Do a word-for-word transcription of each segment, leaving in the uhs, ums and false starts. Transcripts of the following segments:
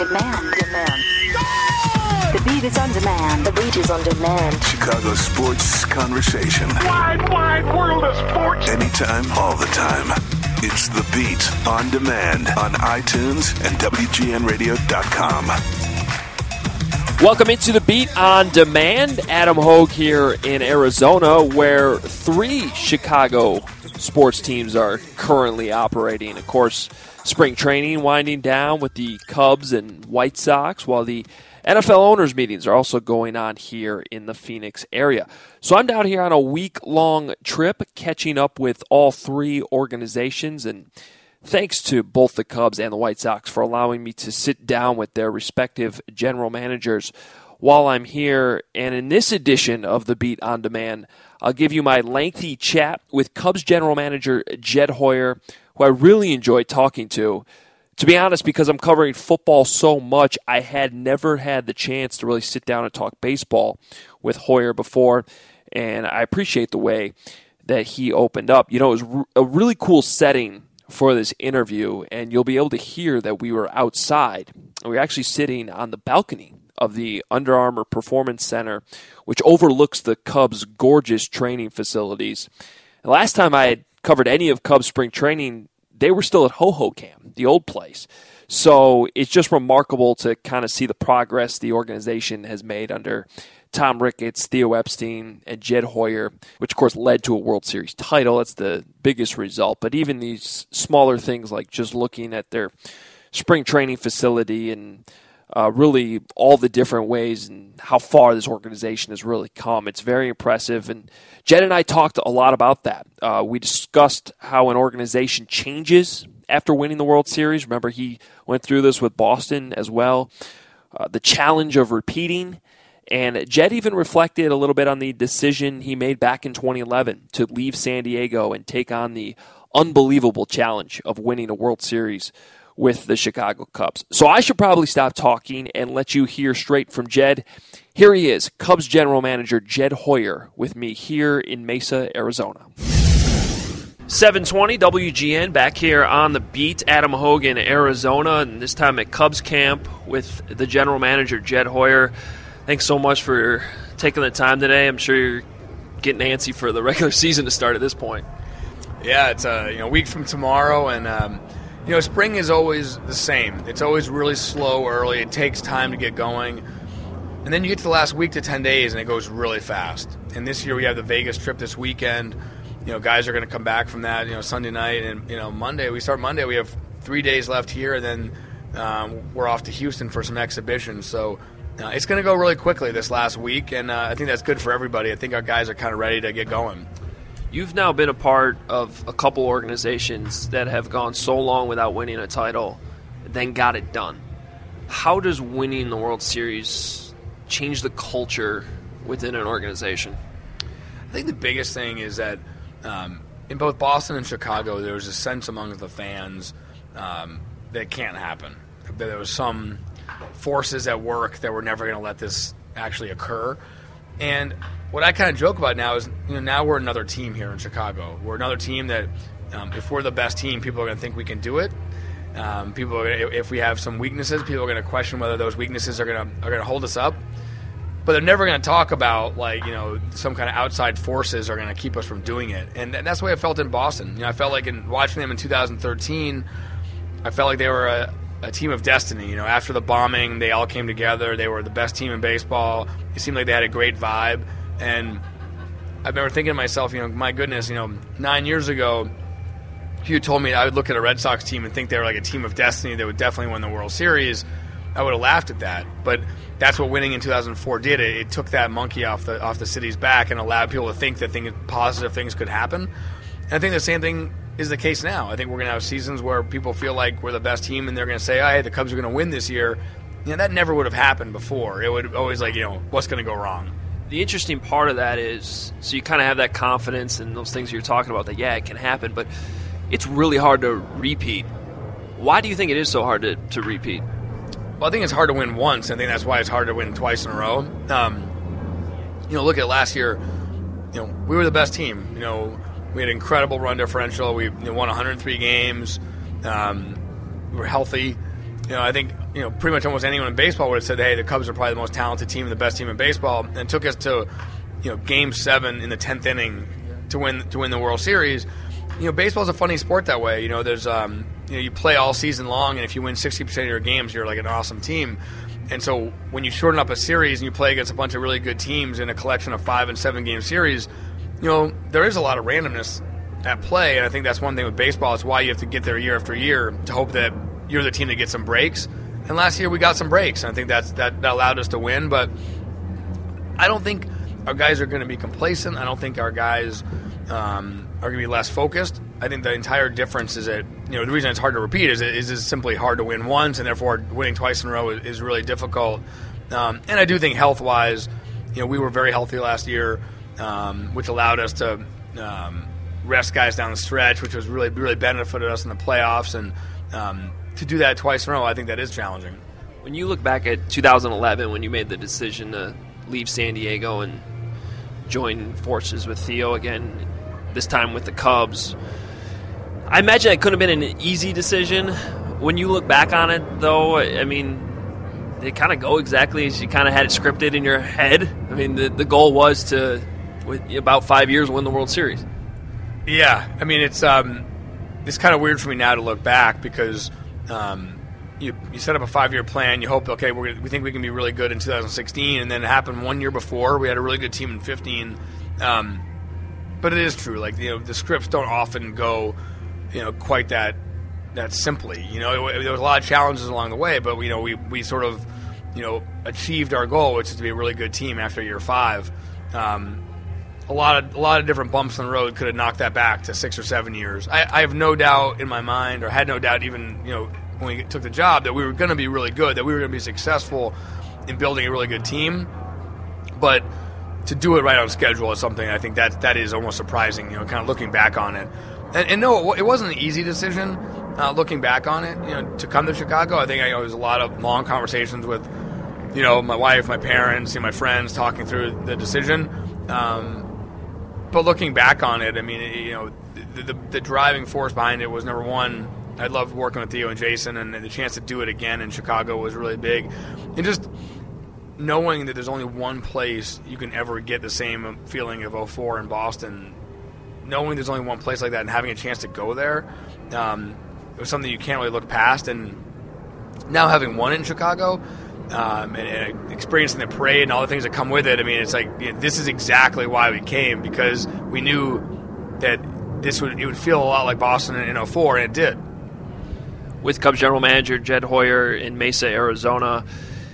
demand. Demand. The beat is on demand. The beat is on demand. Chicago sports conversation. Wide, wide world of sports. Anytime, all the time. It's The Beat on demand on iTunes and W G N radio dot com. Welcome into The Beat on Demand. Adam Hogue here in Arizona, where three Chicago sports teams are currently operating. Of course, spring training winding down with the Cubs and White Sox, while the N F L owners' meetings are also going on here in the Phoenix area. So I'm down here on a week-long trip, catching up with all three organizations, and thanks to both the Cubs and the White Sox for allowing me to sit down with their respective general managers while I'm here. And in this edition of The Beat on Demand, I'll give you my lengthy chat with Cubs general manager Jed Hoyer, who I really enjoyed talking to. To be honest, because I'm covering football so much, I had never had the chance to really sit down and talk baseball with Hoyer before, and I appreciate the way that he opened up. You know, it was a really cool setting for this interview, and you'll be able to hear that we were outside. We were actually sitting on the balcony of the Under Armour Performance Center, which overlooks the Cubs' gorgeous training facilities. The last time I had covered any of Cubs spring training, they were still at Hohokam, the old place. So it's just remarkable to kind of see the progress the organization has made under Tom Ricketts, Theo Epstein, and Jed Hoyer, which of course led to a World Series title. That's the biggest result. But even these smaller things like just looking at their spring training facility and uh, really all the different ways and how far this organization has really come, it's very impressive. And Jed and I talked a lot about that. Uh, we discussed how an organization changes after winning the World Series. Remember, he went through this with Boston as well. Uh, the challenge of repeating. And Jed even reflected a little bit on the decision he made back in twenty eleven to leave San Diego and take on the unbelievable challenge of winning a World Series with the Chicago Cubs. So I should probably stop talking and let you hear straight from Jed. Here he is, Cubs general manager Jed Hoyer, with me here in Mesa, Arizona. seven twenty W G N back here on The Beat. Adam Hogue in Arizona, and this time at Cubs camp with the general manager Jed Hoyer. Thanks so much for taking the time today. I'm sure you're getting antsy for the regular season to start at this point. Yeah, it's a you know week from tomorrow, and um, you know spring is always the same. It's always really slow early. It takes time to get going, and then you get to the last week to ten days, and it goes really fast. And this year we have the Vegas trip this weekend. You know, guys are going to come back from that. You know, Sunday night and you know Monday. We start Monday. We have three days left here, and then um, we're off to Houston for some exhibitions. So. Uh, it's going to go really quickly this last week, and uh, I think that's good for everybody. I think our guys are kind of ready to get going. You've now been a part of a couple organizations that have gone so long without winning a title, then got it done. How does winning the World Series change the culture within an organization? I think the biggest thing is that um, in both Boston and Chicago, there was a sense among the fans um, that it can't happen. That there was some forces at work that were never going to let this actually occur. And what I kind of joke about now is, you know, now we're another team here in Chicago. We're another team that, um, if we're the best team, people are going to think we can do it. Um, people, are gonna, if we have some weaknesses, people are going to question whether those weaknesses are going to are going to hold us up. But they're never going to talk about, like, you know, some kind of outside forces are going to keep us from doing it. And that's the way I felt in Boston. You know, I felt like in watching them in two thousand thirteen, I felt like they were a a team of destiny. You know, after the bombing, they all came together. They were the best team in baseball. It seemed like they had a great vibe. And I remember thinking to myself, you know, my goodness, you know, nine years ago, if you told me I would look at a Red Sox team and think they were like a team of destiny that would definitely win the World Series, I would have laughed at that. But that's what winning in two thousand four did. It, it took that monkey off the off the city's back and allowed people to think that things, positive things could happen. And I think the same thing is the case now. I think we're going to have seasons where people feel like we're the best team and they're going to say, oh, hey, the Cubs are going to win this year. You know, that never would have happened before. It would always like, you know, what's going to go wrong? The interesting part of that is, so you kind of have that confidence and those things you're talking about that, yeah, it can happen, but it's really hard to repeat. Why do you think it is so hard to, to repeat? Well, I think it's hard to win once. I think that's why it's hard to win twice in a row. Um, you know, look at last year. You know, we were the best team. You know, we had an incredible run differential. We you know, won one hundred three games. Um, we were healthy. you know, I think you know pretty much almost anyone in baseball would have said, "Hey, the Cubs are probably the most talented team and the best team in baseball," and it took us to, you know, Game Seven in the tenth inning to win to win the World Series. You know, baseball's a funny sport that way. You know, there's um, you know, you play all season long, and if you win sixty percent of your games, you're like an awesome team. And so when you shorten up a series and you play against a bunch of really good teams in a collection of five and seven game series, you know, there is a lot of randomness at play, and I think that's one thing with baseball. It's why you have to get there year after year to hope that you're the team that gets some breaks. And last year we got some breaks, and I think that's that, that allowed us to win. But I don't think our guys are going to be complacent. I don't think our guys um, are going to be less focused. I think the entire difference is that, you know, the reason it's hard to repeat is it is it's simply hard to win once, and therefore winning twice in a row is, is really difficult. Um, and I do think health-wise, you know, we were very healthy last year, um, which allowed us to um, rest guys down the stretch, which was really really benefited us in the playoffs. And um, to do that twice in a row, I think that is challenging. When you look back at two thousand eleven, when you made the decision to leave San Diego and join forces with Theo again, this time with the Cubs, I imagine it couldn't have been an easy decision. When you look back on it, though, I mean, did it kind of go exactly as you kind of had it scripted in your head? I mean, the the goal was to, with about five years, win the World Series. Yeah, I mean, it's um, it's kind of weird for me now to look back because um, you you set up a five-year plan. You hope, okay, we're gonna, we think we can be really good in two thousand sixteen, and then it happened one year before. We had a really good team in fifteen. Um, but it is true, like, you know, the scripts don't often go, you know, quite that that simply. You know, it, there was a lot of challenges along the way, but you know, we we sort of, you know, achieved our goal, which is to be a really good team after year five. Um, a lot of a lot of different bumps in the road could have knocked that back to six or seven years. I, I have no doubt in my mind, or had no doubt even, you know, when we took the job, that we were going to be really good, that we were going to be successful in building a really good team. But to do it right on schedule is something I think that that is almost surprising. You know, kind of looking back on it. And, and no, it wasn't an easy decision. Uh, looking back on it, you know, to come to Chicago, I think I, there was a lot of long conversations with, you know, my wife, my parents, and my friends talking through the decision. Um, but looking back on it, I mean, you know, the, the, the driving force behind it was, number one, I loved working with Theo and Jason, and the chance to do it again in Chicago was really big. And just knowing that there's only one place you can ever get the same feeling of oh four in Boston, knowing there's only one place like that and having a chance to go there, um, it was something you can't really look past. And now having won it in Chicago, um, and, and experiencing the parade and all the things that come with it, I mean, it's like, you know, this is exactly why we came, because we knew that this would it would feel a lot like Boston in oh four, and it did. With Cubs general manager Jed Hoyer in Mesa, Arizona,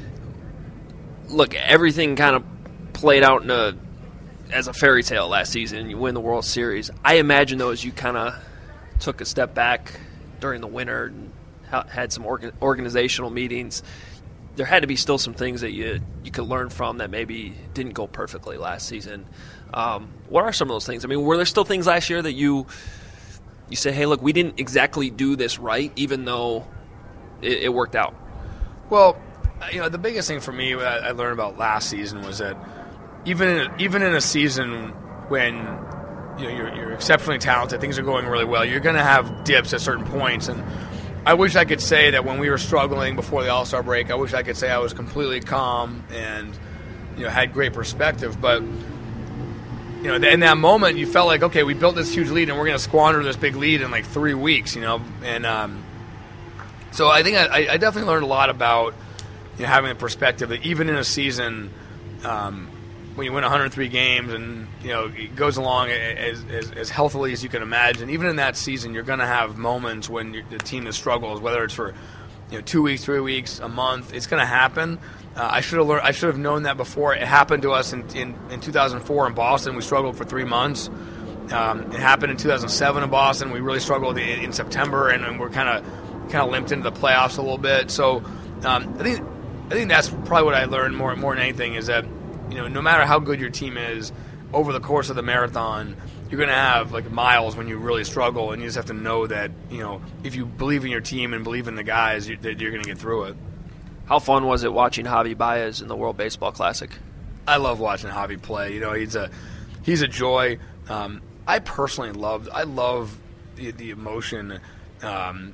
look, everything kind of played out in a as a fairy tale last season. You win the World Series. I imagine, though, as you kind of took a step back during the winter and had some orga- organizational meetings, there had to be still some things that you you could learn from that maybe didn't go perfectly last season. Um, what are some of those things? I mean, were there still things last year that you you say, hey, look, we didn't exactly do this right, even though it, it worked out? Well, you know, the biggest thing for me that I learned about last season was that even in, even in a season when, you know, you're, you're exceptionally talented, things are going really well, you're going to have dips at certain points. And I wish I could say that when we were struggling before the All-Star break, I wish I could say I was completely calm and, you know, had great perspective. But, you know, in that moment, you felt like, okay, we built this huge lead and we're going to squander this big lead in like three weeks, you know. And um, so I think I, I definitely learned a lot about, you know, having a perspective that even in a season, um, when you win one hundred three games and, you know, it goes along as, as, as healthily as you can imagine, even in that season, you're going to have moments when the team has struggles, whether it's for, you know, two weeks, three weeks, a month. It's going to happen. Uh, I should have learned. I should have known that before. It happened to us in, in, in two thousand four in Boston. We struggled for three months. Um, it happened in two thousand seven in Boston. We really struggled in, in September, and, and we're kind of kind of limped into the playoffs a little bit. So um, I think I think that's probably what I learned more more than anything is that, you know, no matter how good your team is, over the course of the marathon, you're going to have like miles when you really struggle, and you just have to know that, you know, if you believe in your team and believe in the guys, you, that you're going to get through it. How fun was it watching Javi Baez in the World Baseball Classic? I love watching Javi play. You know, he's a he's a joy. Um, I personally love I love the, the emotion um,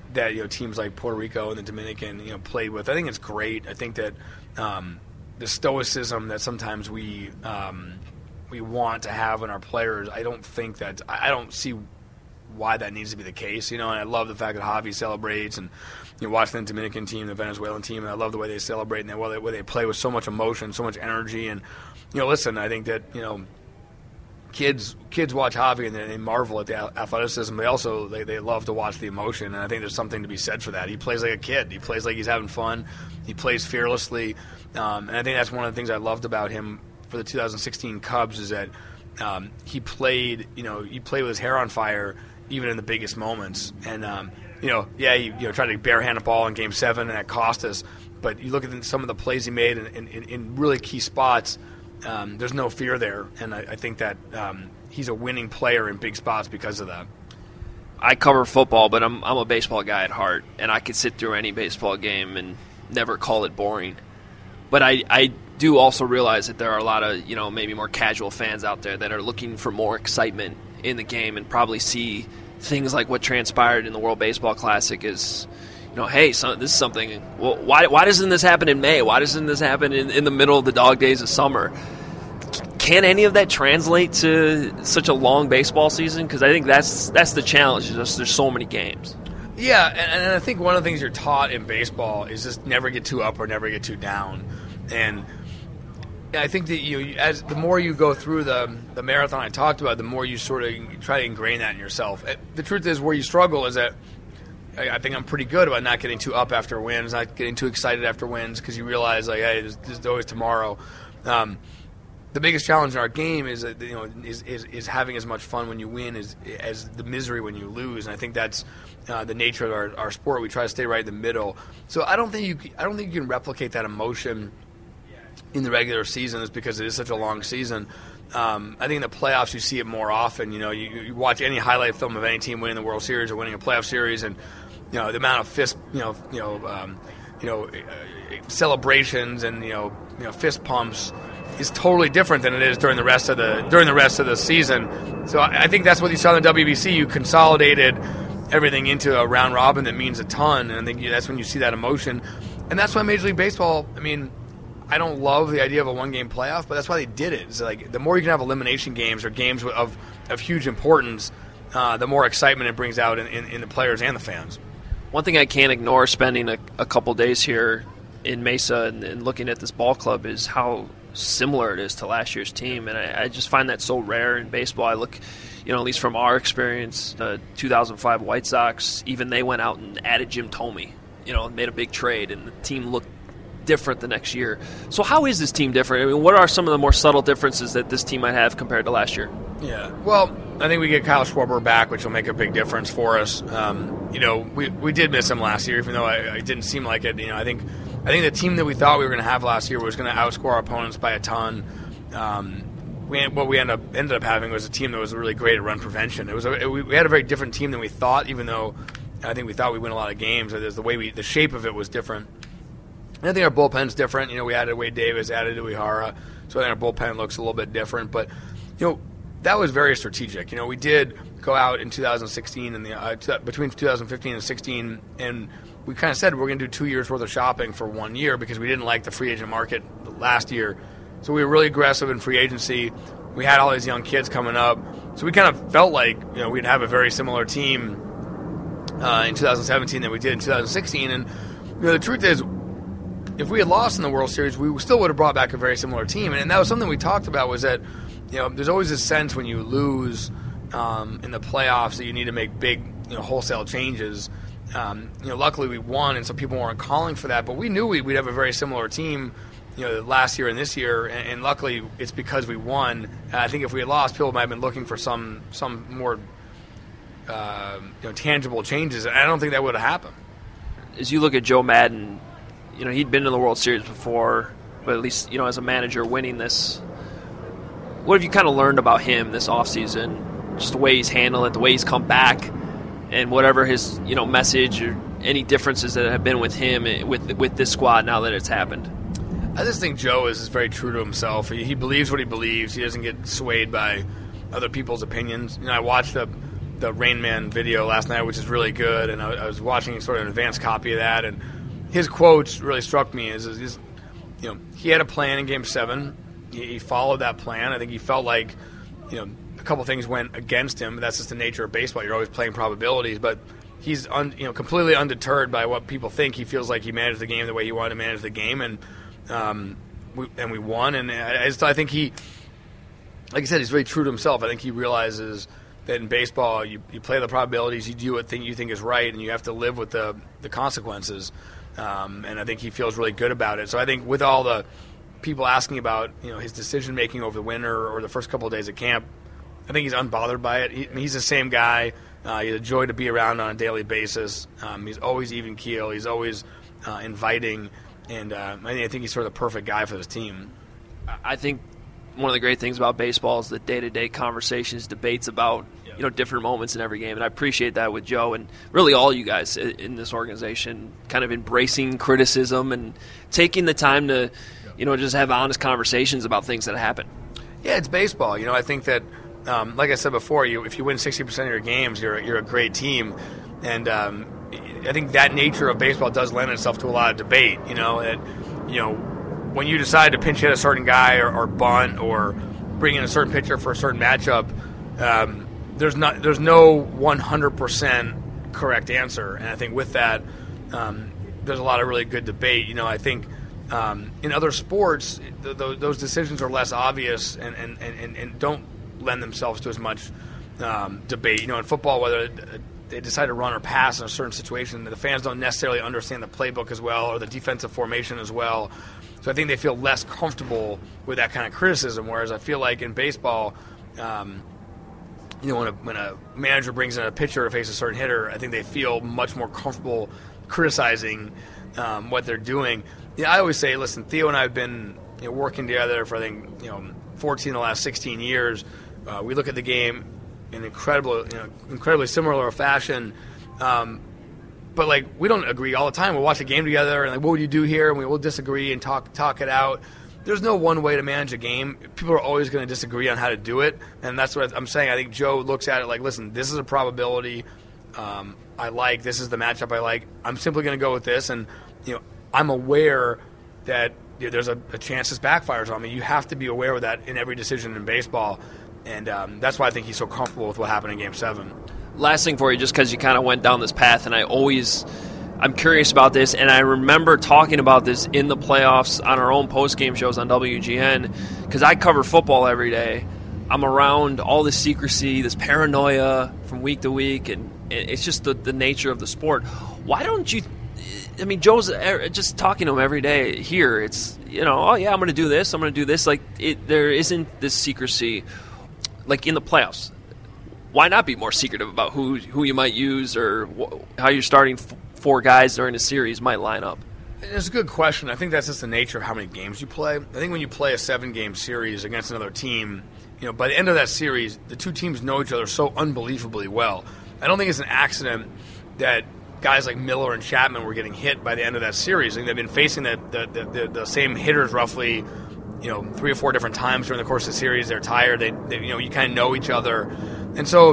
that you know teams like Puerto Rico and the Dominican you know played with. I think it's great. I think that um, the stoicism that sometimes we um, we want to have in our players, I don't think that I don't see why that needs to be the case. You know, and I love the fact that Javi celebrates, and you know, watching the Dominican team, the Venezuelan team, and I love the way they celebrate and the way they, way they play with so much emotion, so much energy. And you know, listen, I think that you know. Kids, kids watch Javi and they marvel at the athleticism. They also they, they love to watch the emotion, and I think there's something to be said for that. He plays like a kid. He plays like he's having fun. He plays fearlessly, um, and I think that's one of the things I loved about him for the two thousand sixteen Cubs is that um, he played. You know, he played with his hair on fire, even in the biggest moments. And um, you know, yeah, he you know tried to barehand a ball in Game Seven, and that cost us. But you look at some of the plays he made in, in, in really key spots. Um, there's no fear there, and I, I think that um, he's a winning player in big spots because of that. I cover football, but I'm I'm a baseball guy at heart, and I could sit through any baseball game and never call it boring. But I, I do also realize that there are a lot of, you know, maybe more casual fans out there that are looking for more excitement in the game and probably see things like what transpired in the World Baseball Classic as, you know, hey, so this is something. Well, why why doesn't this happen in May? Why doesn't this happen in, in the middle of the dog days of summer? Can any of that translate to such a long baseball season? Because I think that's that's the challenge. Just there's so many games. Yeah, and, and I think one of the things you're taught in baseball is just never get too up or never get too down. And I think that you, as the more you go through the the marathon I talked about, the more you sort of try to ingrain that in yourself. The truth is, where you struggle is that. I think I'm pretty good about not getting too up after wins, not getting too excited after wins, because you realize, like, hey, there's, there's always tomorrow. Um, the biggest challenge in our game is, that, you know, is, is is having as much fun when you win as as the misery when you lose, and I think that's uh, the nature of our, our sport. We try to stay right in the middle. So I don't think you I don't think you can replicate that emotion in the regular season, is because it is such a long season. Um, I think in the playoffs you see it more often. You know, you, you watch any highlight film of any team winning the World Series or winning a playoff series, and you know the amount of fist, you know, you know, um, you know, uh, celebrations and you know, you know, fist pumps is totally different than it is during the rest of the during the rest of the season. So I, I think that's what you saw in the W B C. You consolidated everything into a round robin that means a ton, and I think that's when you see that emotion, and that's why Major League Baseball. I mean. I don't love the idea of a one-game playoff, but that's why they did it. It's like the more you can have elimination games or games of of huge importance, uh, the more excitement it brings out in, in, in the players and the fans. One thing I can't ignore spending a, a couple days here in Mesa and, and looking at this ball club is how similar it is to last year's team, and I, I just find that so rare in baseball. I look, you know, at least from our experience, the two thousand five White Sox, even they went out and added Jim Thome, you know, and made a big trade, and the team looked different the next year. So how is this team different? I mean, what are some of the more subtle differences that this team might have compared to last year? Yeah, well, I think we get Kyle Schwarber back, which will make a big difference for us. Um, you know, we we did miss him last year, even though I, it didn't seem like it. You know, I think I think the team that we thought we were going to have last year was going to outscore our opponents by a ton. Um, we what we ended up ended up having was a team that was really great at run prevention. It was a, it, we had a very different team than we thought, even though I think we thought we'd win a lot of games. There's the way we the shape of it was different. I think our bullpen's different. You know, we added Wade Davis, added Uehara, so I think our bullpen looks a little bit different. But, you know, that was very strategic. You know, we did go out in two thousand sixteen and the uh, t- between two thousand fifteen and sixteen, and we kind of said we're going to do two years worth of shopping for one year because we didn't like the free agent market last year. So we were really aggressive in free agency. We had all these young kids coming up, so we kind of felt like you know we'd have a very similar team uh, in two thousand seventeen that we did in two thousand sixteen. And you know, the truth is, if we had lost in the World Series, we still would have brought back a very similar team. And that was something we talked about, was that, you know, there's always this sense when you lose um, in the playoffs that you need to make big, you know, wholesale changes. Um, you know, luckily we won, and so people weren't calling for that. But we knew we'd have a very similar team, you know, last year and this year. And, and luckily it's because we won. Uh, I think if we had lost, people might have been looking for some some more uh, you know, tangible changes. And I don't think that would have happened. As you look at Joe Madden, you know, he'd been in the World Series before, but at least, you know, as a manager winning this, what have you kind of learned about him this offseason? Just the way he's handled it, the way he's come back, and whatever his, you know, message or any differences that have been with him with with this squad now that it's happened? I just think Joe is very true to himself. He, he believes what he believes. He doesn't get swayed by other people's opinions. You know, I watched the the Rain Man video last night, which is really good, and I, I was watching sort of an advanced copy of that, and his quotes really struck me. Is, is you know, he had a plan in Game Seven. He, he followed that plan. I think he felt like, you know, a couple things went against him. But that's just the nature of baseball. You're always playing probabilities, but he's un, you know completely undeterred by what people think. He feels like he managed the game the way he wanted to manage the game, and um, we, and we won. And I, I just I think he, like I said, he's very true to himself. I think he realizes that in baseball, you, you play the probabilities, you do what thing you think is right, and you have to live with the the consequences. Um, and I think he feels really good about it. So I think with all the people asking about you know his decision making over the winter or the first couple of days of camp, I think he's unbothered by it. He, he's the same guy. Uh, he's a joy to be around on a daily basis. Um, he's always even keel. He's always uh, inviting, and uh, I think he's sort of the perfect guy for this team. I think one of the great things about baseball is the day-to-day conversations, debates about you know different moments in every game, and I appreciate that with Joe and really all you guys in this organization, kind of embracing criticism and taking the time to you know just have honest conversations about things that happen. Yeah, it's baseball. You know, I think that, um, like I said before, you if you win sixty percent of your games, you're you're a great team, and um, I think that nature of baseball does lend itself to a lot of debate. You know, and you know when you decide to pinch hit a certain guy or, or bunt or bring in a certain pitcher for a certain matchup. Um, There's not, there's no one hundred percent correct answer, and I think with that, um, there's a lot of really good debate. You know, I think um, in other sports, th- th- those decisions are less obvious and, and, and, and don't lend themselves to as much um, debate. You know, in football, whether they decide to run or pass in a certain situation, the fans don't necessarily understand the playbook as well or the defensive formation as well. So I think they feel less comfortable with that kind of criticism. Whereas I feel like in baseball. Um, You know, when a, when a manager brings in a pitcher to face a certain hitter, I think they feel much more comfortable criticizing um, what they're doing. You know, I always say, listen, Theo and I have been you know, working together for, I think, you know, fourteen of the last sixteen years. Uh, we look at the game in incredible, you know, incredibly similar fashion. Um, but, like, we don't agree all the time. We'll watch a game together, and, like, what would you do here? And we will disagree and talk talk it out. There's no one way to manage a game. People are always going to disagree on how to do it, and that's what I'm saying. I think Joe looks at it like, listen, this is a probability um, I like. This is the matchup I like. I'm simply going to go with this, and you know, I'm aware that you know, there's a, a chance this backfires on me. You have to be aware of that in every decision in baseball, and um, that's why I think he's so comfortable with what happened in Game Seven. Last thing for you, just because you kind of went down this path, and I always. I'm curious about this, and I remember talking about this in the playoffs on our own post-game shows on W G N, because I cover football every day. I'm around all this secrecy, this paranoia from week to week, and it's just the, the nature of the sport. Why don't you – I mean, Joe's just talking to him every day here. It's, you know, oh, yeah, I'm going to do this, I'm going to do this. Like, it, there isn't this secrecy like in the playoffs. Why not be more secretive about who, who you might use or wh- how you're starting – four guys during a series might line up? It's a good question. I think that's just the nature of how many games you play. I think when you play a seven-game series against another team, you know, by the end of that series, the two teams know each other so unbelievably well. I don't think it's an accident that guys like Miller and Chapman were getting hit by the end of that series. I think they've been facing the the, the, the, the same hitters roughly, you know, three or four different times during the course of the series. They're tired. They, they you know, you kind of know each other, and so.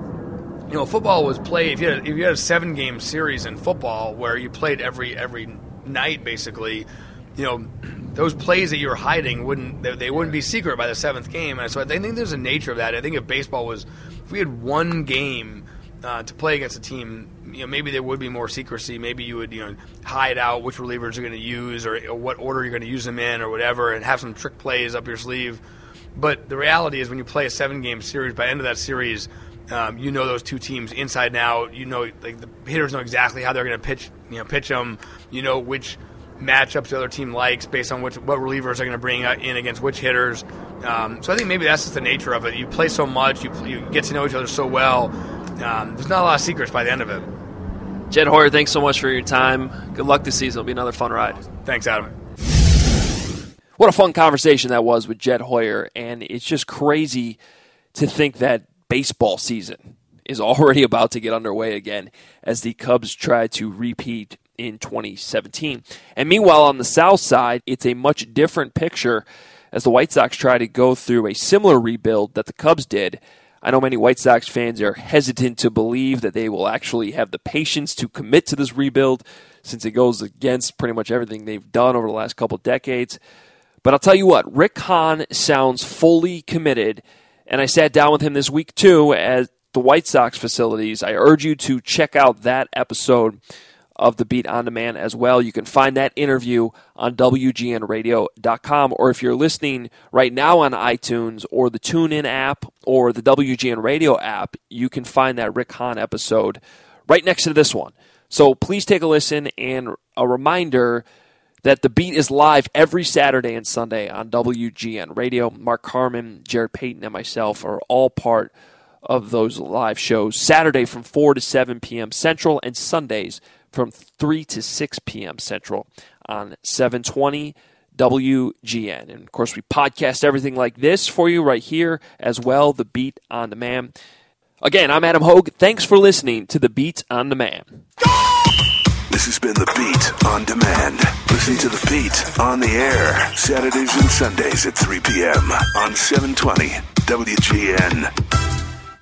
You know, football was played. If you had, if you had a seven-game series in football where you played every every night, basically, you know, those plays that you were hiding wouldn't they, they wouldn't be secret by the seventh game. And so I think there's a nature of that. I think if baseball was, if we had one game uh, to play against a team, you know, maybe there would be more secrecy. Maybe you would, you know, hide out which relievers you're going to use or, or what order you're going to use them in or whatever, and have some trick plays up your sleeve. But the reality is, when you play a seven-game series, by the end of that series. Um, you know those two teams inside and out. You know, like the hitters know exactly how they're going to pitch. You know, pitch them. You know which matchups the other team likes based on which what relievers are going to bring in against which hitters. Um, so I think maybe that's just the nature of it. You play so much, you you get to know each other so well. Um, there's not a lot of secrets by the end of it. Jed Hoyer, thanks so much for your time. Good luck this season. It'll be another fun ride. Thanks, Adam. What a fun conversation that was with Jed Hoyer, and it's just crazy to think that baseball season is already about to get underway again as the Cubs try to repeat in twenty seventeen. And meanwhile, on the south side, it's a much different picture as the White Sox try to go through a similar rebuild that the Cubs did I know many White Sox fans are hesitant to believe that they will actually have the patience to commit to this rebuild, since it goes against pretty much everything they've done over the last couple decades. But I'll tell you what, Rick Hahn sounds fully committed, and I sat down with him this week too at the White Sox facilities. I urge you to check out that episode of the Beat on Demand as well. You can find that interview on W G N radio dot com, or if you're listening right now on iTunes or the TuneIn app or the W G N Radio app, you can find that Rick Hahn episode right next to this one. So please take a listen, and a reminder that The Beat is live every Saturday and Sunday on W G N Radio. Mark Carman, Jared Payton, and myself are all part of those live shows. Saturday from four to seven p.m. Central, and Sundays from three to six p.m. Central on seven twenty W G N. And, of course, we podcast everything like this for you right here as well, The Beat on Demand. Again, I'm Adam Hogue. Thanks for listening to The Beat on Demand. This has been The Beat on Demand. Listen to The Beat on the air Saturdays and Sundays at three p.m. on seven twenty W G N.